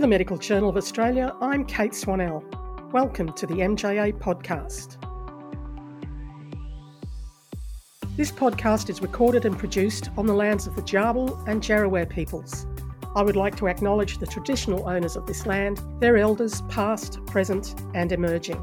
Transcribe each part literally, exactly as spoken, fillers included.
For the Medical Journal of Australia, I'm Kate Swanell. Welcome to the M J A podcast. This podcast is recorded and produced on the lands of the Djabal and Djarawar peoples. I would like to acknowledge the traditional owners of this land, their elders past, present and emerging.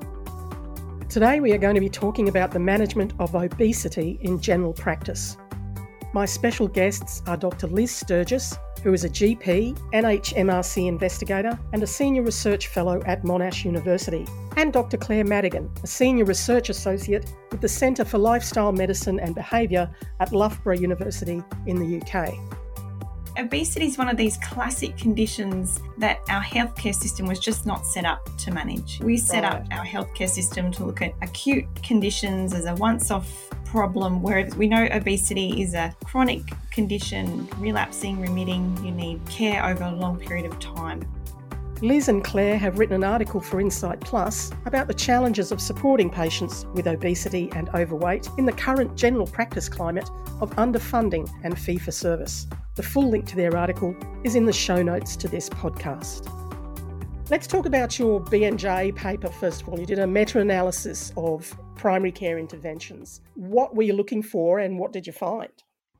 Today we are going to be talking about the management of obesity in general practice. My special guests are Doctor Liz Sturgis, who is a G P, N H M R C investigator and a Senior Research Fellow at Monash University, and Doctor Claire Madigan, a Senior Research Associate with the Centre for Lifestyle Medicine and Behaviour at Loughborough University in the U K. Obesity is one of these classic conditions that our healthcare system was just not set up to manage. We set right. up our healthcare system to look at acute conditions as a once-off problem, whereas we know obesity is a chronic condition, relapsing, remitting. You need care over a long period of time. Liz and Claire have written an article for Insight Plus about the challenges of supporting patients with obesity and overweight in the current general practice climate of underfunding and fee-for-service. The full link to their article is in the show notes to this podcast. Let's talk about your B N J paper first of all. You did a meta-analysis of primary care interventions. What were you looking for and what did you find?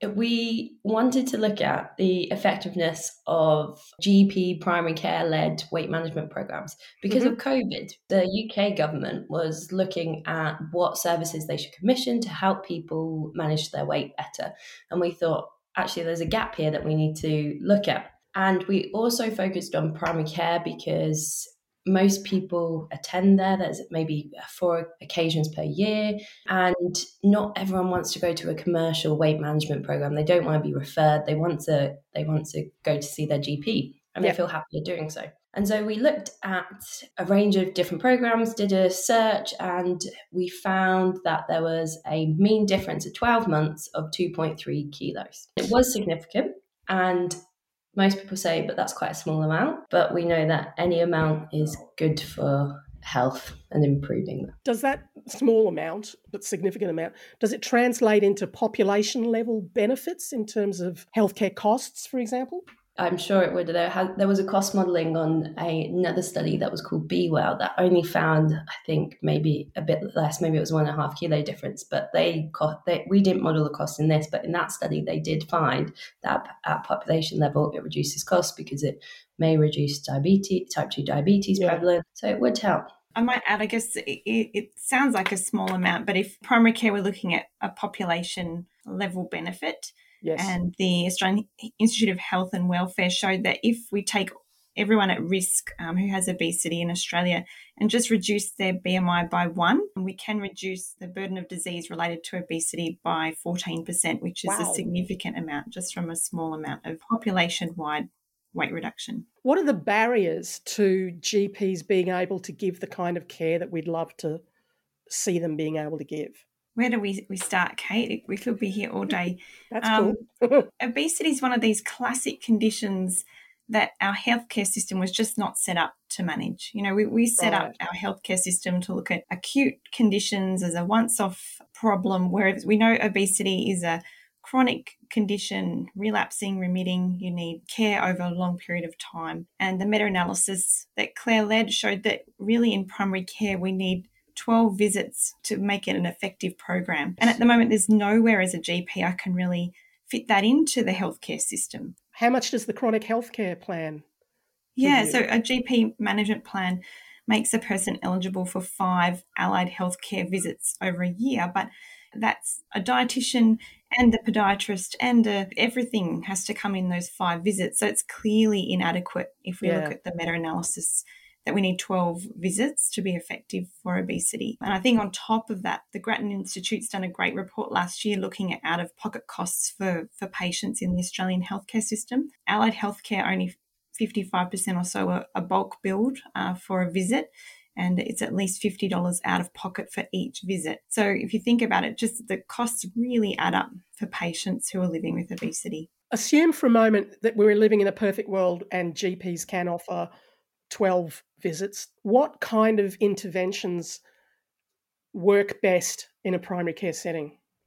We wanted to look at the effectiveness of G P primary care-led weight management programs. Because mm-hmm. of COVID, the U K government was looking at what services they should commission to help people manage their weight better. And we thought, actually, there's a gap here that we need to look at. And we also focused on primary care because most people attend there. There's maybe four occasions per year, and not everyone wants to go to a commercial weight management program. They don't want to be referred. They want to they want to go to see their G P, and yeah. they feel happier doing so. And so we looked at a range of different programs, did a search, and we found that there was a mean difference at twelve months of two point three kilos. It was significant, and most people say, but that's quite a small amount. But we know that any amount is good for health and improving that. Does that small amount, but significant amount, does it translate into population level benefits in terms of healthcare costs, for example? I'm sure it would. There, had, there was a cost modelling on a, another study that was called Be Well that only found, I think, maybe a bit less. Maybe it was one and a half kilo difference. But they, they we didn't model the cost in this. But in that study, they did find that at population level, it reduces costs because it may reduce diabetes, type two diabetes yeah. prevalence. So it would help. I might add, I guess it, it sounds like a small amount, but if primary care we're looking at a population level benefit, yes. and the Australian Institute of Health and Welfare showed that if we take everyone at risk um, who has obesity in Australia and just reduce their B M I by one, we can reduce the burden of disease related to obesity by fourteen percent, which is wow. a significant amount just from a small amount of population-wide weight reduction. What are the barriers to G Ps being able to give the kind of care that we'd love to see them being able to give? Where do we, we start, Kate? We could be here all day. That's um, cool. Obesity is one of these classic conditions that our healthcare system was just not set up to manage. You know, we, we set right. up our healthcare system to look at acute conditions as a once-off problem, whereas we know obesity is a chronic condition, relapsing, remitting. You need care over a long period of time. And the meta-analysis that Claire led showed that really in primary care we need twelve visits to make it an effective program. And at the moment, there's nowhere as a G P I can really fit that into the healthcare system. How much does the chronic healthcare plan Yeah, so a G P management plan makes a person eligible for five allied healthcare visits over a year, but that's a dietitian and a podiatrist and a, everything has to come in those five visits. So it's clearly inadequate if we yeah. look at the meta-analysis that we need twelve visits to be effective for obesity. And I think on top of that, the Grattan Institute's done a great report last year looking at out-of-pocket costs for, for patients in the Australian healthcare system. Allied healthcare, only fifty-five percent or so a, a bulk billed uh, for a visit, and it's at least fifty dollars out of pocket for each visit. So if you think about it, just the costs really add up for patients who are living with obesity. Assume for a moment that we're living in a perfect world and G Ps can offer twelve visits. What kind of interventions work best in a primary care setting?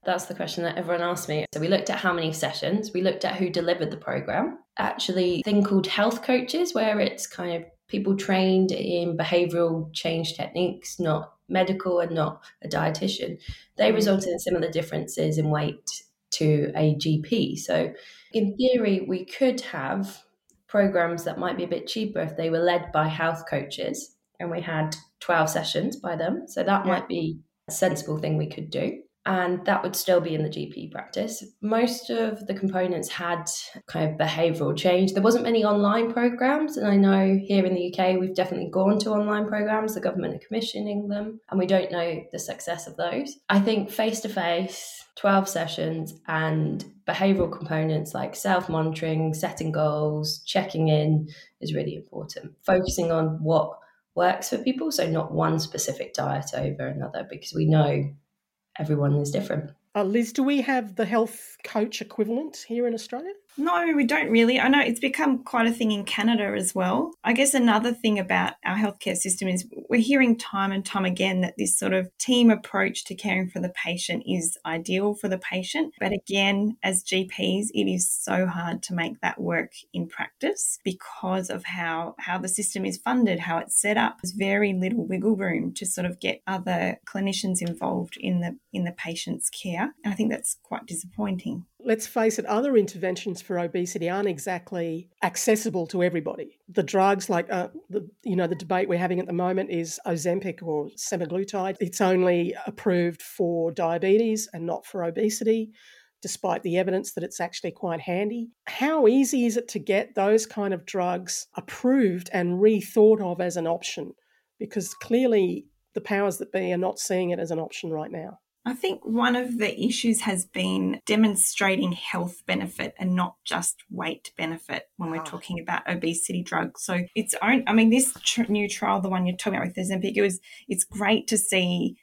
That's the question that everyone asked me. So we looked at how many sessions, we looked at who delivered the program. Actually, a thing called health coaches, where it's kind of people trained in behavioural change techniques, not medical and not a dietitian. They resulted in similar differences in weight to a G P. So in theory, we could have programs that might be a bit cheaper if they were led by health coaches and we had twelve sessions by them. So that yeah. might be a sensible thing we could do. And that would still be in the G P practice. Most of the components had kind of behavioural change. There wasn't many online programs. And I know here in the U K, we've definitely gone to online programs. The government are commissioning them. And we don't know the success of those. I think face-to-face, twelve sessions and behavioural components like self-monitoring, setting goals, checking in is really important. Focusing on what works for people. So not one specific diet over another, because we know everyone is different. Uh, Liz, do we have the health coach equivalent here in Australia? No, we don't really. I know it's become quite a thing in Canada as well. I guess another thing about our healthcare system is we're hearing time and time again that this sort of team approach to caring for the patient is ideal for the patient. But again, as G Ps, it is so hard to make that work in practice because of how, how the system is funded, how it's set up. There's very little wiggle room to sort of get other clinicians involved in the in the patient's care. And I think that's quite disappointing. Let's face it, other interventions for obesity aren't exactly accessible to everybody. The drugs, like uh, the you know the debate we're having at the moment is Ozempic or semaglutide. It's only approved for diabetes and not for obesity, despite the evidence that it's actually quite handy. How easy is it to get those kind of drugs approved and rethought of as an option? Because clearly the powers that be are not seeing it as an option right now. I think one of the issues has been demonstrating health benefit and not just weight benefit when we're talking about obesity drugs. So it's own, I mean, this tr- new trial, the one you're talking about with Ozempic, it was, it's great to see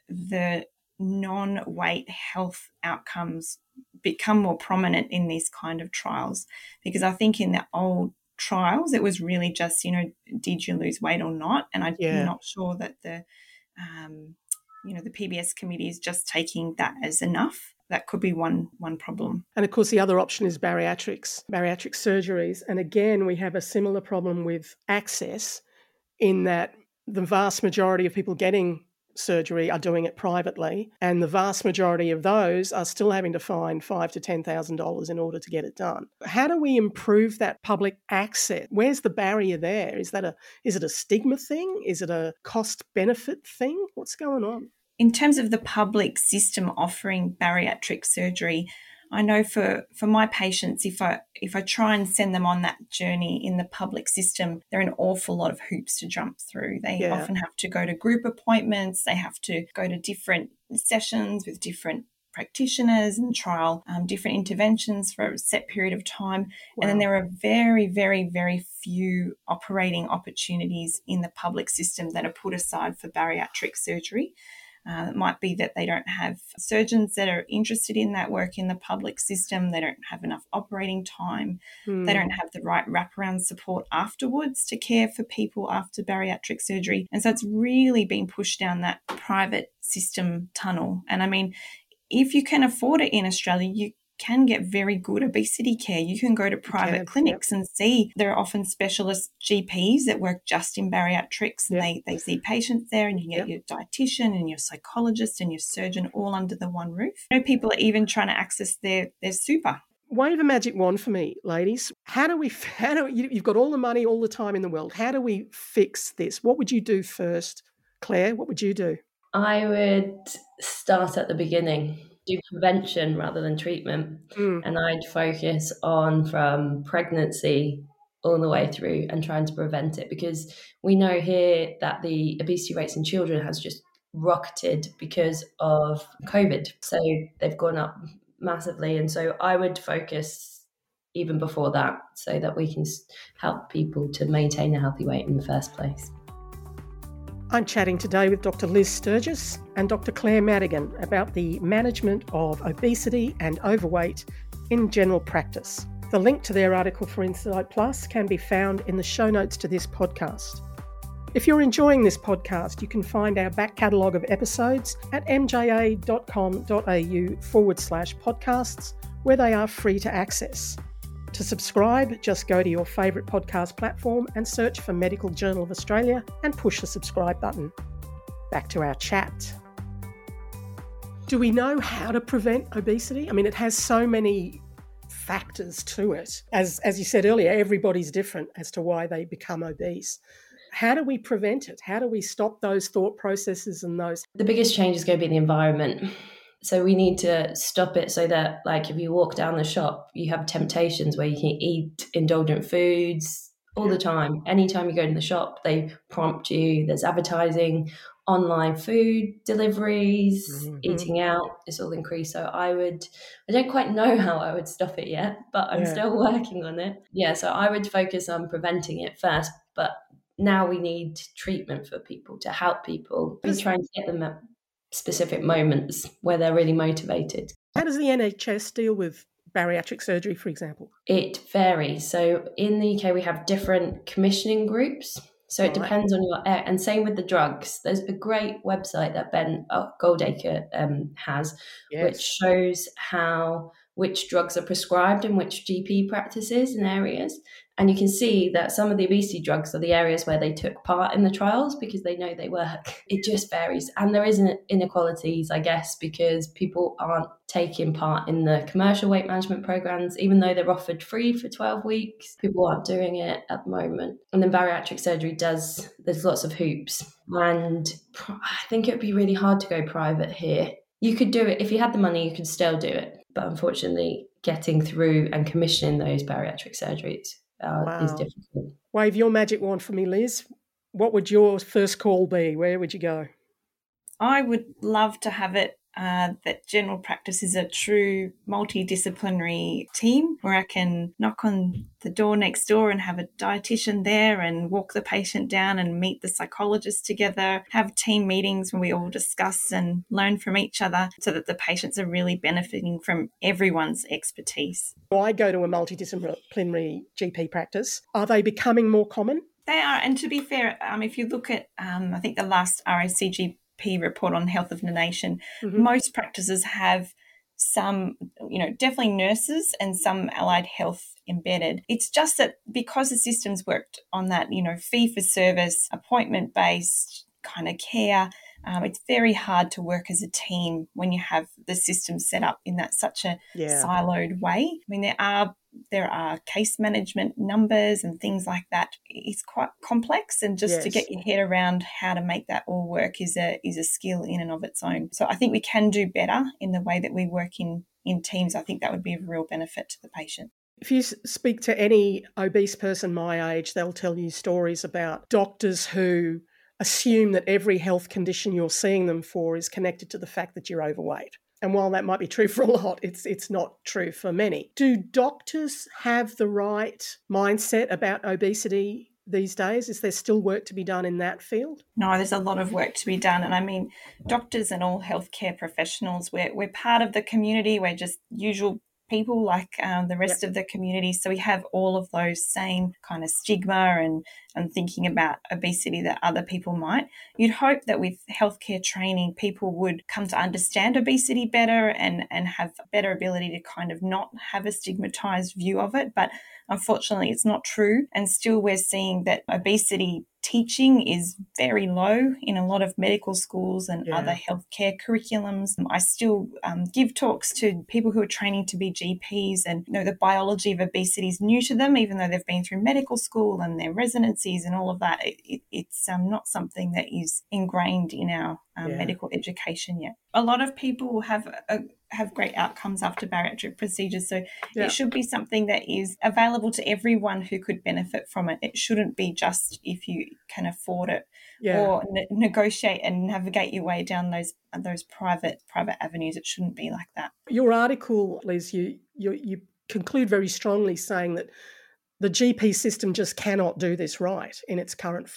the non-weight health outcomes become more prominent in these kind of trials, because I think in the old trials, it was really just, you know, did you lose weight or not? And I'm yeah. not sure that the, um, you know, the P B S committee is just taking that as enough. That could be one one problem. And of course, the other option is bariatrics, bariatric surgeries. And again, we have a similar problem with access in that the vast majority of people getting surgery are doing it privately, and the vast majority of those are still having to find five to ten thousand dollars in order to get it done. How do we improve that public access? Where's the barrier there? Is that a is it a stigma thing? Is it a cost benefit thing? What's going on? In terms of the public system offering bariatric surgery, I know for, for my patients, if I if I try and send them on that journey in the public system, there are an awful lot of hoops to jump through. They yeah. often have to go to group appointments. They have to go to different sessions with different practitioners and trial um, different interventions for a set period of time. Wow. And then there are very, very, very few operating opportunities in the public system that are put aside for bariatric surgery. Uh, it might be that they don't have surgeons that are interested in that work in the public system. They don't have enough operating time. Mm. They don't have the right wraparound support afterwards to care for people after bariatric surgery. And so it's really been pushed down that private system tunnel. And I mean, if you can afford it in Australia, you can get very good obesity care. You can go to private can, clinics yep. and see there are often specialist G Ps that work just in bariatrics. And yep. they, they see patients there, and you can get yep. your dietitian and your psychologist and your surgeon all under the one roof. You know, people are even trying to access their, their super. Wave a magic wand for me, ladies. How do we, how do you, you've got all the money, all the time in the world. How do we fix this? What would you do first? Claire, what would you do? I would start at the beginning. Do prevention rather than treatment. Mm. And I'd focus on from pregnancy all the way through and trying to prevent it, because we know here that the obesity rates in children has just rocketed because of COVID. So they've gone up massively. And so I would focus even before that so that we can help people to maintain a healthy weight in the first place. I'm chatting today with Doctor Liz Sturgis and Doctor Claire Madigan about the management of obesity and overweight in general practice. The link to their article for Insight Plus can be found in the show notes to this podcast. If you're enjoying this podcast, you can find our back catalogue of episodes at mja.com.au forward slash podcasts, where they are free to access. To subscribe, just go to your favourite podcast platform and search for Medical Journal of Australia and push the subscribe button. Back to our chat. Do we know how to prevent obesity? I mean, it has so many factors to it. As, as you said earlier, everybody's different as to why they become obese. How do we prevent it? How do we stop those thought processes and those? The biggest change is going to be the environment. So we need to stop it so that, like, if you walk down the shop, you have temptations where you can eat indulgent foods all the time. Anytime you go to the shop, they prompt you. There's advertising, online food deliveries, mm-hmm. eating out. It's all increased. So I would, I don't quite know how I would stop it yet, but I'm yeah. still working on it. Yeah, so I would focus on preventing it first, but now we need treatment for people to help people. We're trying to get them at specific moments where they're really motivated. How does the N H S deal with bariatric surgery, for example? It varies. So in the U K, we have different commissioning groups. So it right. depends on your, and same with the drugs. There's a great website that Ben Goldacre um, has, yes. which shows how which drugs are prescribed in which G P practices and areas. And you can see that some of the obesity drugs are the areas where they took part in the trials because they know they work. It just varies. And there is inequalities, I guess, because people aren't taking part in the commercial weight management programs, even though they're offered free for twelve weeks. People aren't doing it at the moment. And then bariatric surgery does, there's lots of hoops. And I think it would be really hard to go private here. You could do it, if you had the money, you could still do it. But unfortunately, getting through and commissioning those bariatric surgeries uh, wow. is difficult. Wave your magic wand for me, Liz. What would your first call be? Where would you go? I would love to have it uh, that general practice is a true multidisciplinary team where I can knock on the door next door and have a dietitian there and walk the patient down and meet the psychologist together, have team meetings where we all discuss and learn from each other so that the patients are really benefiting from everyone's expertise. I go to a multidisciplinary G P practice. Are they becoming more common? They are. And to be fair, um, if you look at, um, I think the last R A C G P report on health of the nation, mm-hmm. most practices have some, you know, definitely nurses and some allied health embedded. It's just that because the system's worked on that, you know, fee for service, appointment based kind of care, um, it's very hard to work as a team when you have the system set up in that such a yeah. siloed way. I mean, there are there are case management numbers and things like that. It's quite complex, and just yes. to get your head around how to make that all work is a is a skill in and of its own. So I think we can do better in the way that we work in, in teams. I think that would be of real benefit to the patient. If you speak to any obese person my age, they'll tell you stories about doctors who assume that every health condition you're seeing them for is connected to the fact that you're overweight. And while that might be true for a lot, it's it's not true for many. Do doctors have the right mindset about obesity these days? Is there still work to be done in that field? No, there's a lot of work to be done. And I mean, doctors and all healthcare professionals, we're, we're part of the community. We're just usual people like um, the rest yep. of the community. So we have all of those same kind of stigma and, and thinking about obesity that other people might. You'd hope that with healthcare training, people would come to understand obesity better and, and have a better ability to kind of not have a stigmatized view of it. But unfortunately, it's not true. And still we're seeing that obesity teaching is very low in a lot of medical schools and yeah. other healthcare curriculums. I still um, give talks to people who are training to be G Ps, and you know the biology of obesity is new to them, even though they've been through medical school and their residencies and all of that. It, it, it's um, not something that is ingrained in our um, yeah. medical education yet. A lot of people have a, have great outcomes after bariatric procedures, so yeah. it should be something that is available to everyone who could benefit from it. It shouldn't be just if you can afford it yeah. or ne- negotiate and navigate your way down those those private private avenues. It shouldn't be like that. Your article, Liz, you you, you conclude very strongly saying that the G P system just cannot do this right in its current form.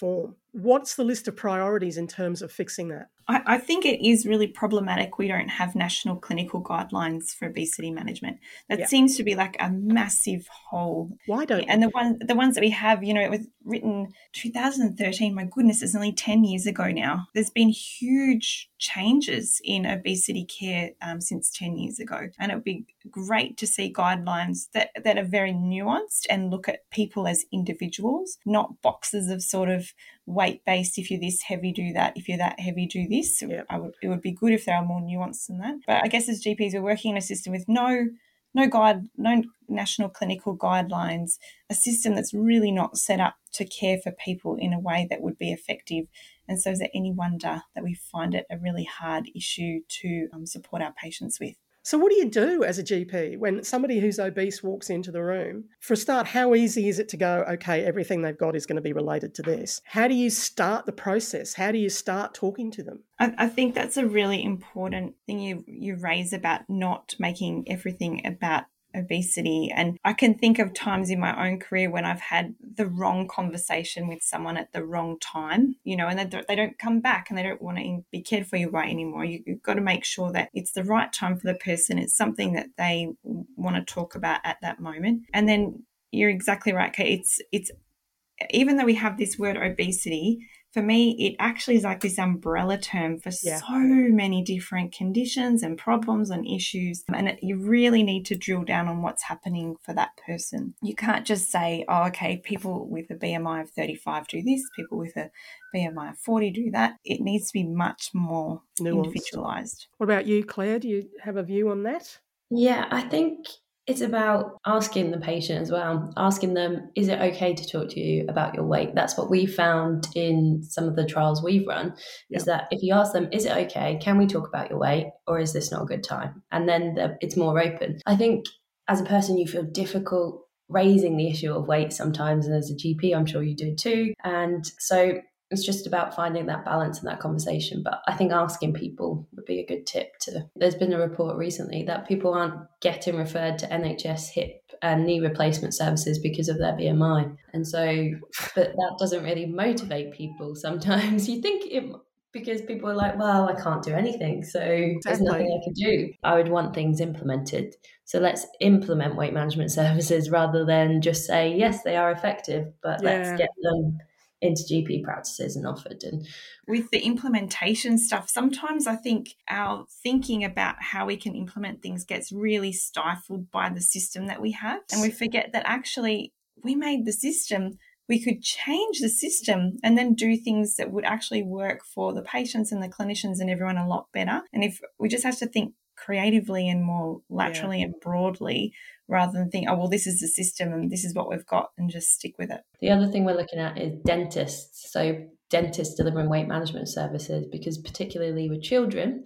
What's the list of priorities in terms of fixing that? I, I think it is really problematic we don't have national clinical guidelines for obesity management. That yeah. seems to be like a massive hole. Why don't And we? the one, the ones that we have, you know, it was written two thousand thirteen. My goodness, it's nearly ten years ago now. There's been huge changes in obesity care um, since ten years ago. And it would be great to see guidelines that, that are very nuanced and look at people as individuals, not boxes of sort of weight-based, if you're this heavy, do that. If you're that heavy, do this. Yep. I would, it would be good if there are more nuance than that. But I guess as G Ps, we're working in a system with no no guide, no national clinical guidelines, a system that's really not set up to care for people in a way that would be effective. And so is it any wonder that we find it a really hard issue to um, support our patients with? So what do you do as a G P when somebody who's obese walks into the room? For a start, how easy is it to go, okay, everything they've got is going to be related to this? How do you start the process? How do you start talking to them? I, I think that's a really important thing you, you raise about not making everything about obesity. And I can think of times in my own career when I've had the wrong conversation with someone at the wrong time, you know, and they don't, they don't come back and they don't want to be cared for your weight anymore. You, you've got to make sure that it's the right time for the person. It's something that they want to talk about at that moment. And then you're exactly right, Kate. It's, it's, even though we have this word obesity, for me, it actually is like this umbrella term for yeah. so many different conditions and problems and issues. And it, you really need to drill down on what's happening for that person. You can't just say, oh, okay, people with a B M I of thirty-five do this, people with a B M I of forty do that. It needs to be much more nuanced. Individualised. What about you, Claire? Do you have a view on that? Yeah, I think it's about asking the patient as well, asking them, is it okay to talk to you about your weight? That's what we found in some of the trials we've run, yeah. is that if you ask them, is it okay? Can we talk about your weight? Or is this not a good time? And then the, it's more open. I think as a person, you feel difficult raising the issue of weight sometimes. And as a G P, I'm sure you do too. And so it's just about finding that balance in that conversation. But I think asking people would be a good tip to. There's been a report recently that people aren't getting referred to N H S hip and knee replacement services because of their B M I. And so, but that doesn't really motivate people sometimes. You think it, because people are like, well, I can't do anything, so exactly. there's nothing I can do. I would want things implemented. So let's implement weight management services rather than just say, yes, they are effective, but yeah. let's get them into G P practices and offered. And with the implementation stuff, sometimes I think our thinking about how we can implement things gets really stifled by the system that we have. And we forget that actually we made the system, we could change the system and then do things that would actually work for the patients and the clinicians and everyone a lot better. And if we just have to think creatively and more laterally yeah. and broadly, rather than think, oh, well, this is the system and this is what we've got, and just stick with it. The other thing we're looking at is dentists. So dentists delivering weight management services, because particularly with children,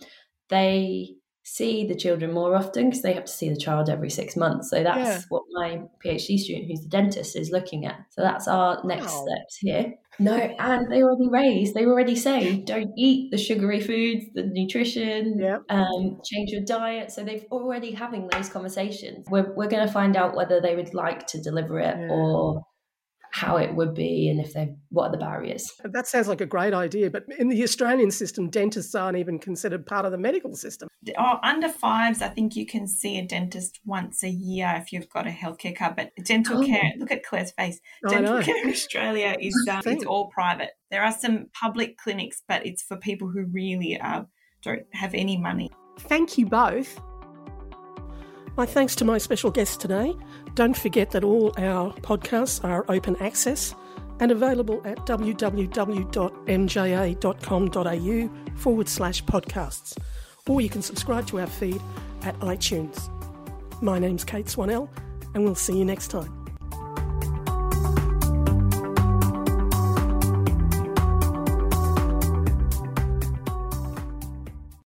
they see the children more often because they have to see the child every six months. So that's yeah. what my PhD student, who's the dentist, is looking at. So that's our next wow. steps here. No, and they already raise, they already say, don't eat the sugary foods, the nutrition, yep. um, change your diet. So they've already having those conversations. We're we're going to find out whether they would like to deliver it yeah. or how it would be, and if they what are the barriers. That sounds like a great idea, but in the Australian system, dentists aren't even considered part of the medical system. Oh, under fives, I think you can see a dentist once a year if you've got a healthcare card. But dental oh. care, look at Claire's face. Dental care in Australia is um, it's all private. There are some public clinics, but it's for people who really uh, don't have any money. Thank you both. My thanks to my special guests today. Don't forget that all our podcasts are open access and available at www.mja.com.au forward slash podcasts. Or you can subscribe to our feed at iTunes. My name's Kate Swanell, and we'll see you next time.